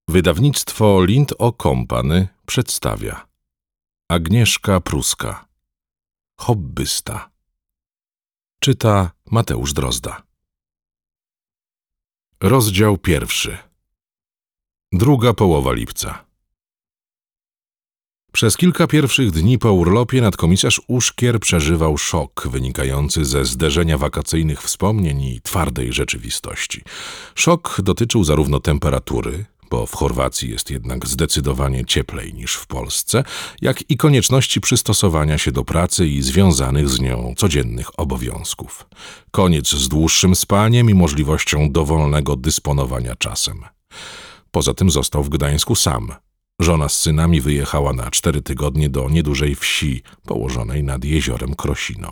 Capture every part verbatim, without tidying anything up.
Wydawnictwo Lind o Company przedstawia Agnieszka Pruska. Hobbysta. Czyta Mateusz Drozda. Rozdział pierwszy. Druga połowa lipca. Przez kilka pierwszych dni po urlopie nadkomisarz Uszkier przeżywał szok wynikający ze zderzenia wakacyjnych wspomnień i twardej rzeczywistości. Szok dotyczył zarówno temperatury, bo w Chorwacji jest jednak zdecydowanie cieplej niż w Polsce, jak i konieczności przystosowania się do pracy i związanych z nią codziennych obowiązków. Koniec z dłuższym spaniem i możliwością dowolnego dysponowania czasem. Poza tym został w Gdańsku sam. Żona z synami wyjechała na cztery tygodnie do niedużej wsi położonej nad jeziorem Krosino.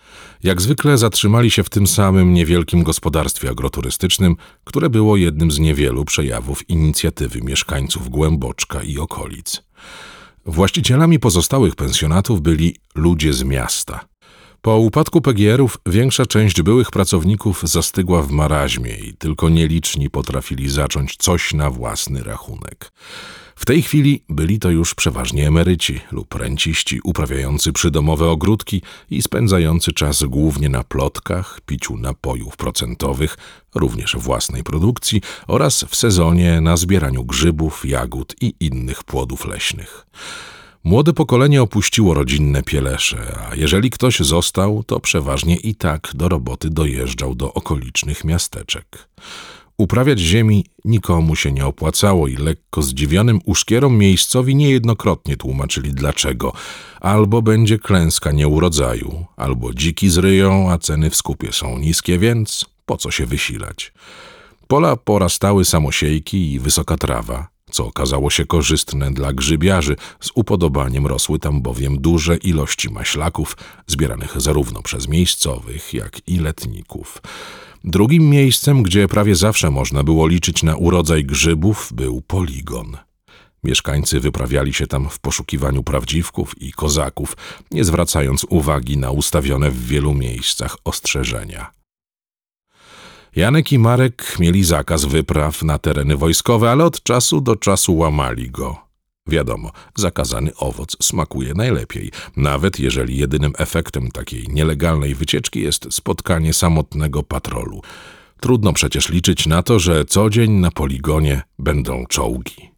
Jak zwykle zatrzymali się w tym samym niewielkim gospodarstwie agroturystycznym, które było jednym z niewielu przejawów inicjatywy mieszkańców Głęboczka i okolic. Właścicielami pozostałych pensjonatów byli ludzie z miasta. Po upadku P G R-ów większa część byłych pracowników zastygła w maraźmie i tylko nieliczni potrafili zacząć coś na własny rachunek. W tej chwili byli to już przeważnie emeryci lub renciści uprawiający przydomowe ogródki i spędzający czas głównie na plotkach, piciu napojów procentowych, również własnej produkcji oraz w sezonie na zbieraniu grzybów, jagód i innych płodów leśnych. Młode pokolenie opuściło rodzinne Pielesze, a jeżeli ktoś został, to przeważnie i tak do roboty dojeżdżał do okolicznych miasteczek. Uprawiać ziemi nikomu się nie opłacało i lekko zdziwionym Uszkierom miejscowi niejednokrotnie tłumaczyli dlaczego. Albo będzie klęska nieurodzaju, albo dziki zryją, a ceny w skupie są niskie, więc po co się wysilać. Pola porastały samosiejki i wysoka trawa, co okazało się korzystne dla grzybiarzy. Z upodobaniem rosły tam bowiem duże ilości maślaków, zbieranych zarówno przez miejscowych, jak i letników. Drugim miejscem, gdzie prawie zawsze można było liczyć na urodzaj grzybów, był poligon. Mieszkańcy wyprawiali się tam w poszukiwaniu prawdziwków i kozaków, nie zwracając uwagi na ustawione w wielu miejscach ostrzeżenia. Janek i Marek mieli zakaz wypraw na tereny wojskowe, ale od czasu do czasu łamali go. Wiadomo, zakazany owoc smakuje najlepiej, nawet jeżeli jedynym efektem takiej nielegalnej wycieczki jest spotkanie samotnego patrolu. Trudno przecież liczyć na to, że co dzień na poligonie będą czołgi.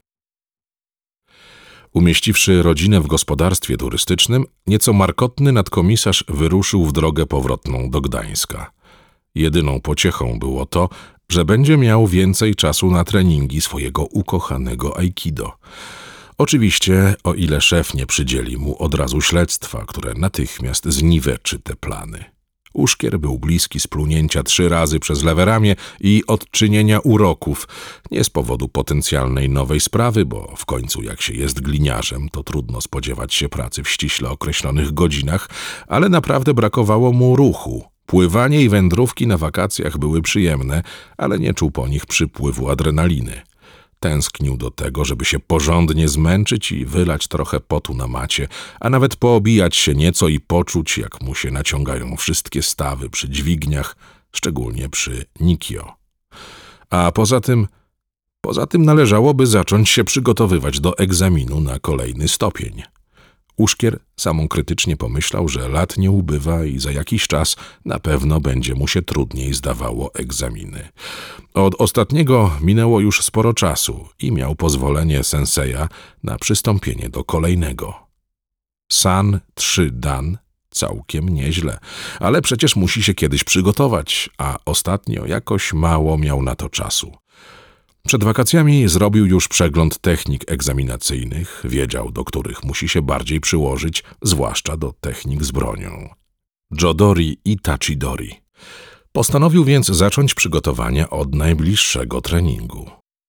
Umieściwszy rodzinę w gospodarstwie turystycznym, nieco markotny nadkomisarz wyruszył w drogę powrotną do Gdańska. Jedyną pociechą było to, że będzie miał więcej czasu na treningi swojego ukochanego aikido. Oczywiście, o ile szef nie przydzieli mu od razu śledztwa, które natychmiast zniweczy te plany. Uszkier był bliski splunięcia trzy razy przez lewe ramię i odczynienia uroków, nie z powodu potencjalnej nowej sprawy, bo w końcu jak się jest gliniarzem, to trudno spodziewać się pracy w ściśle określonych godzinach, ale naprawdę brakowało mu ruchu. Pływanie i wędrówki na wakacjach były przyjemne, ale nie czuł po nich przypływu adrenaliny. Tęsknił do tego, żeby się porządnie zmęczyć i wylać trochę potu na macie, a nawet poobijać się nieco i poczuć, jak mu się naciągają wszystkie stawy przy dźwigniach, szczególnie przy Nikio. A poza tym, poza tym należałoby zacząć się przygotowywać do egzaminu na kolejny stopień. Uszkier samokrytycznie pomyślał, że lat nie ubywa i za jakiś czas na pewno będzie mu się trudniej zdawało egzaminy. Od ostatniego minęło już sporo czasu i miał pozwolenie senseja na przystąpienie do kolejnego. San trzy dan całkiem nieźle, ale przecież musi się kiedyś przygotować, a ostatnio jakoś mało miał na to czasu. Przed wakacjami zrobił już przegląd technik egzaminacyjnych, wiedział, do których musi się bardziej przyłożyć, zwłaszcza do technik z bronią. Jodori i Tachidori. Postanowił więc zacząć przygotowania od najbliższego treningu.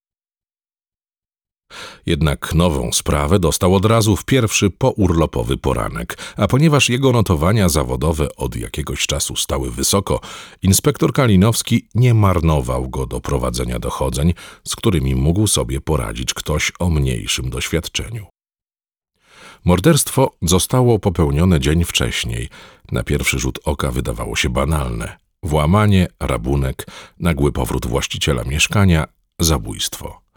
Jednak nową sprawę dostał od razu w pierwszy pourlopowy poranek, a ponieważ jego notowania zawodowe od jakiegoś czasu stały wysoko, inspektor Kalinowski nie marnował go do prowadzenia dochodzeń, z którymi mógł sobie poradzić ktoś o mniejszym doświadczeniu. Morderstwo zostało popełnione dzień wcześniej. Na pierwszy rzut oka wydawało się banalne. Włamanie, rabunek, nagły powrót właściciela mieszkania, zabójstwo.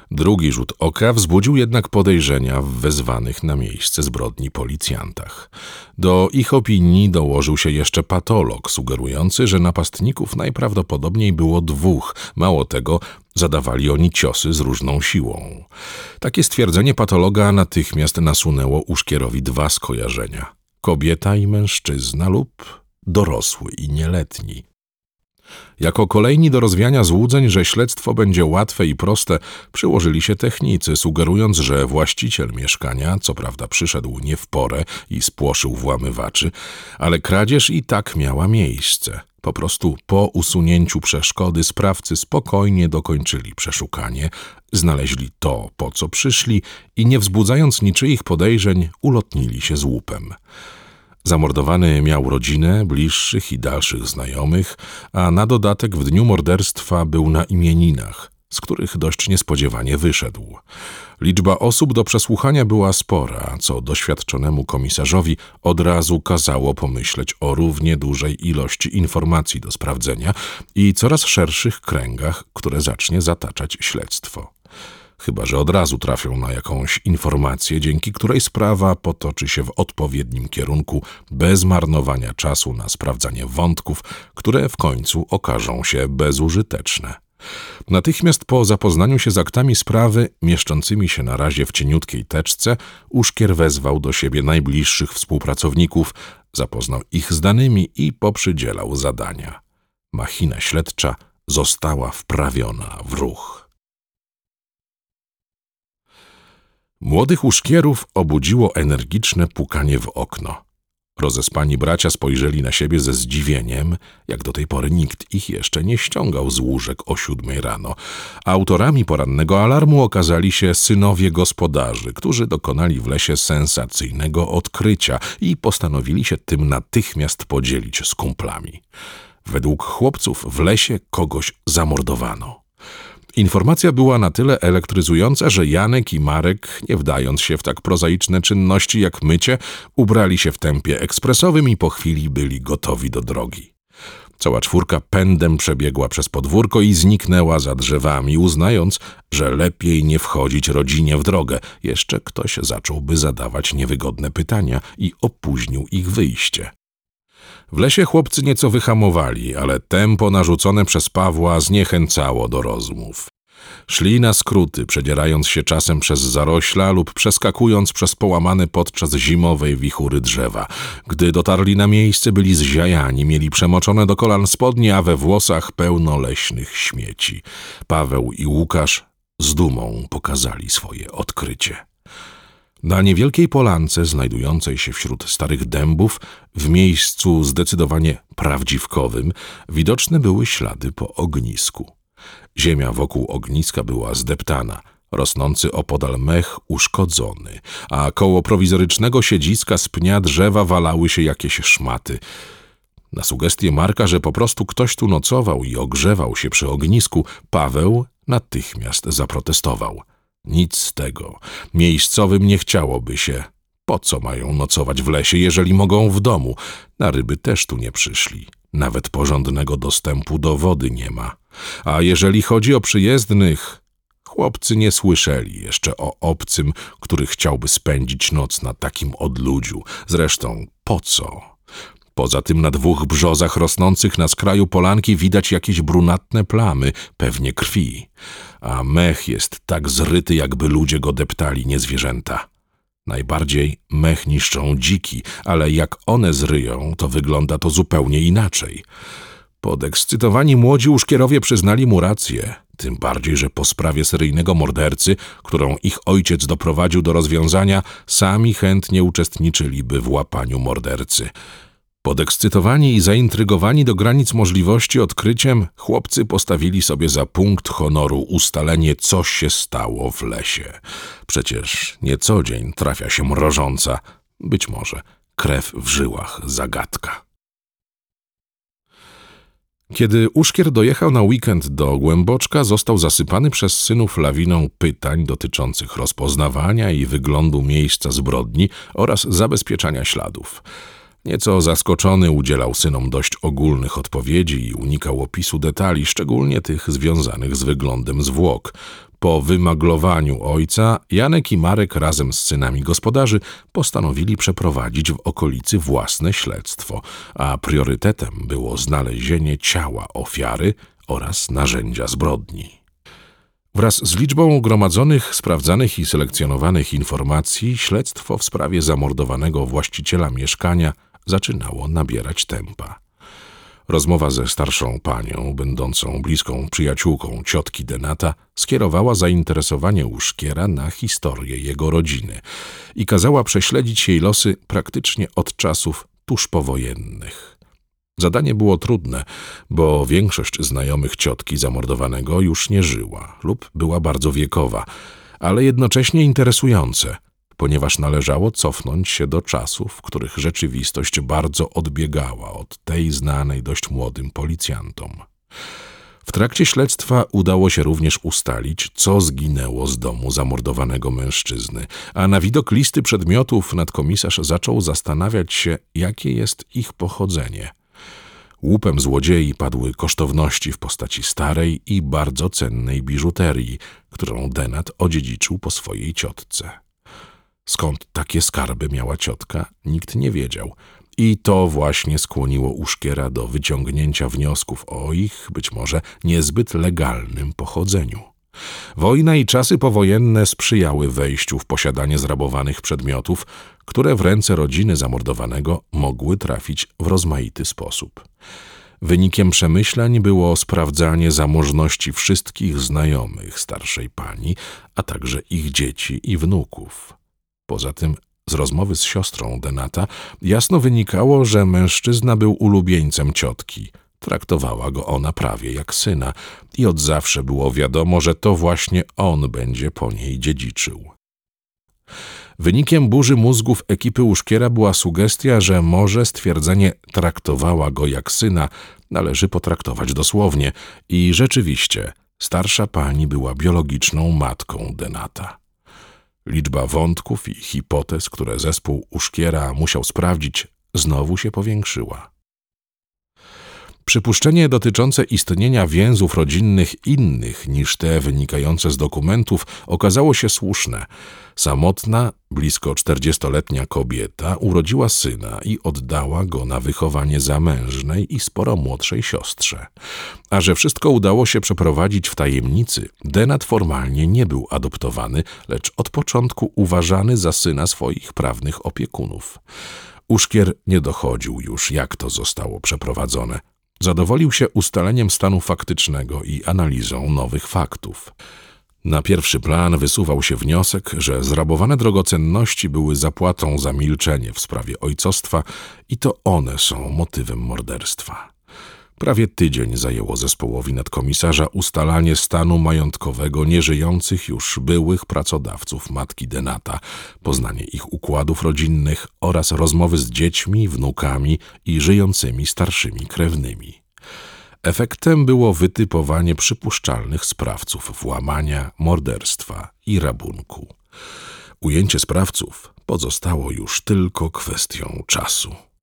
Drugi rzut oka wzbudził jednak podejrzenia w wezwanych na miejsce zbrodni policjantach. Do ich opinii dołożył się jeszcze patolog, sugerujący, że napastników najprawdopodobniej było dwóch. Mało tego, zadawali oni ciosy z różną siłą. Takie stwierdzenie patologa natychmiast nasunęło Uszkierowi dwa skojarzenia: kobieta i mężczyzna lub dorosły i nieletni. Jako kolejni do rozwiania złudzeń, że śledztwo będzie łatwe i proste, przyłożyli się technicy, sugerując, że właściciel mieszkania, co prawda przyszedł nie w porę i spłoszył włamywaczy, ale kradzież i tak miała miejsce. Po prostu po usunięciu przeszkody sprawcy spokojnie dokończyli przeszukanie, znaleźli to, po co przyszli i nie wzbudzając niczyich podejrzeń, ulotnili się z łupem. Zamordowany miał rodzinę, bliższych i dalszych znajomych, a na dodatek w dniu morderstwa był na imieninach, z których dość niespodziewanie wyszedł. Liczba osób do przesłuchania była spora, co doświadczonemu komisarzowi od razu kazało pomyśleć o równie dużej ilości informacji do sprawdzenia i coraz szerszych kręgach, które zacznie zataczać śledztwo. Chyba że od razu trafią na jakąś informację, dzięki której sprawa potoczy się w odpowiednim kierunku, bez marnowania czasu na sprawdzanie wątków, które w końcu okażą się bezużyteczne. Natychmiast po zapoznaniu się z aktami sprawy, mieszczącymi się na razie w cieniutkiej teczce, Uszkier wezwał do siebie najbliższych współpracowników, zapoznał ich z danymi i poprzydzielał zadania. Machina śledcza została wprawiona w ruch. Młodych Uszkierów obudziło energiczne pukanie w okno. Rozespani bracia spojrzeli na siebie ze zdziwieniem, jak do tej pory nikt ich jeszcze nie ściągał z łóżek o siódmej rano. Autorami porannego alarmu okazali się synowie gospodarzy, którzy dokonali w lesie sensacyjnego odkrycia i postanowili się tym natychmiast podzielić z kumplami. Według chłopców w lesie kogoś zamordowano. Informacja była na tyle elektryzująca, że Janek i Marek, nie wdając się w tak prozaiczne czynności jak mycie, ubrali się w tempie ekspresowym i po chwili byli gotowi do drogi. Cała czwórka pędem przebiegła przez podwórko i zniknęła za drzewami, uznając, że lepiej nie wchodzić rodzinie w drogę. Jeszcze ktoś zacząłby zadawać niewygodne pytania i opóźnił ich wyjście. W lesie chłopcy nieco wyhamowali, ale tempo narzucone przez Pawła zniechęcało do rozmów. Szli na skróty, przedzierając się czasem przez zarośla lub przeskakując przez połamane podczas zimowej wichury drzewa. Gdy dotarli na miejsce, byli zziajani, mieli przemoczone do kolan spodnie, a we włosach pełno leśnych śmieci. Paweł i Łukasz z dumą pokazali swoje odkrycie. Na niewielkiej polance, znajdującej się wśród starych dębów, w miejscu zdecydowanie prawdziwkowym, widoczne były ślady po ognisku. Ziemia wokół ogniska była zdeptana, rosnący opodal mech uszkodzony, a koło prowizorycznego siedziska z pnia drzewa walały się jakieś szmaty. Na sugestię Marka, że po prostu ktoś tu nocował i ogrzewał się przy ognisku, Paweł natychmiast zaprotestował. Nic z tego. Miejscowym nie chciałoby się. Po co mają nocować w lesie, jeżeli mogą w domu? Na ryby też tu nie przyszli. Nawet porządnego dostępu do wody nie ma. A jeżeli chodzi o przyjezdnych, chłopcy nie słyszeli jeszcze o obcym, który chciałby spędzić noc na takim odludziu. Zresztą po co? Poza tym na dwóch brzozach rosnących na skraju polanki widać jakieś brunatne plamy, pewnie krwi. A mech jest tak zryty, jakby ludzie go deptali, nie zwierzęta. Najbardziej mech niszczą dziki, ale jak one zryją, to wygląda to zupełnie inaczej. Podekscytowani młodzi Uszkierowie przyznali mu rację, tym bardziej, że po sprawie seryjnego mordercy, którą ich ojciec doprowadził do rozwiązania, sami chętnie uczestniczyliby w łapaniu mordercy. Podekscytowani i zaintrygowani do granic możliwości odkryciem, chłopcy postawili sobie za punkt honoru ustalenie, co się stało w lesie. Przecież nie co dzień trafia się mrożąca, być może krew w żyłach zagadka. Kiedy Uszkier dojechał na weekend do Głęboczka, został zasypany przez synów lawiną pytań dotyczących rozpoznawania i wyglądu miejsca zbrodni oraz zabezpieczania śladów. Nieco zaskoczony udzielał synom dość ogólnych odpowiedzi i unikał opisu detali, szczególnie tych związanych z wyglądem zwłok. Po wymaglowaniu ojca Janek i Marek razem z synami gospodarzy postanowili przeprowadzić w okolicy własne śledztwo, a priorytetem było znalezienie ciała ofiary oraz narzędzia zbrodni. Wraz z liczbą gromadzonych, sprawdzanych i selekcjonowanych informacji śledztwo w sprawie zamordowanego właściciela mieszkania zaczynało nabierać tempa. Rozmowa ze starszą panią, będącą bliską przyjaciółką ciotki Denata, skierowała zainteresowanie Uszkiera na historię jego rodziny i kazała prześledzić jej losy praktycznie od czasów tuż powojennych. Zadanie było trudne, bo większość znajomych ciotki zamordowanego już nie żyła lub była bardzo wiekowa, ale jednocześnie interesujące, ponieważ należało cofnąć się do czasów, w których rzeczywistość bardzo odbiegała od tej znanej dość młodym policjantom. W trakcie śledztwa udało się również ustalić, co zginęło z domu zamordowanego mężczyzny, a na widok listy przedmiotów nadkomisarz zaczął zastanawiać się, jakie jest ich pochodzenie. Łupem złodziei padły kosztowności w postaci starej i bardzo cennej biżuterii, którą Denat odziedziczył po swojej ciotce. Skąd takie skarby miała ciotka, nikt nie wiedział i to właśnie skłoniło Uszkiera do wyciągnięcia wniosków o ich, być może niezbyt legalnym pochodzeniu. Wojna i czasy powojenne sprzyjały wejściu w posiadanie zrabowanych przedmiotów, które w ręce rodziny zamordowanego mogły trafić w rozmaity sposób. Wynikiem przemyśleń było sprawdzanie zamożności wszystkich znajomych starszej pani, a także ich dzieci i wnuków. Poza tym z rozmowy z siostrą Denata jasno wynikało, że mężczyzna był ulubieńcem ciotki. Traktowała go ona prawie jak syna i od zawsze było wiadomo, że to właśnie on będzie po niej dziedziczył. Wynikiem burzy mózgów ekipy Uszkiera była sugestia, że może stwierdzenie traktowała go jak syna należy potraktować dosłownie i rzeczywiście starsza pani była biologiczną matką Denata. Liczba wątków i hipotez, które zespół Uszkiera musiał sprawdzić, znowu się powiększyła. Przypuszczenie dotyczące istnienia więzów rodzinnych innych niż te wynikające z dokumentów okazało się słuszne. Samotna, blisko czterdziestoletnia kobieta urodziła syna i oddała go na wychowanie zamężnej i sporo młodszej siostrze. A że wszystko udało się przeprowadzić w tajemnicy, Denat formalnie nie był adoptowany, lecz od początku uważany za syna swoich prawnych opiekunów. Uszkier nie dochodził już, jak to zostało przeprowadzone. Zadowolił się ustaleniem stanu faktycznego i analizą nowych faktów. Na pierwszy plan wysuwał się wniosek, że zrabowane drogocenności były zapłatą za milczenie w sprawie ojcostwa i to one są motywem morderstwa. Prawie tydzień zajęło zespołowi nadkomisarza ustalanie stanu majątkowego nieżyjących już byłych pracodawców matki Denata, poznanie ich układów rodzinnych oraz rozmowy z dziećmi, wnukami i żyjącymi starszymi krewnymi. Efektem było wytypowanie przypuszczalnych sprawców włamania, morderstwa i rabunku. Ujęcie sprawców pozostało już tylko kwestią czasu.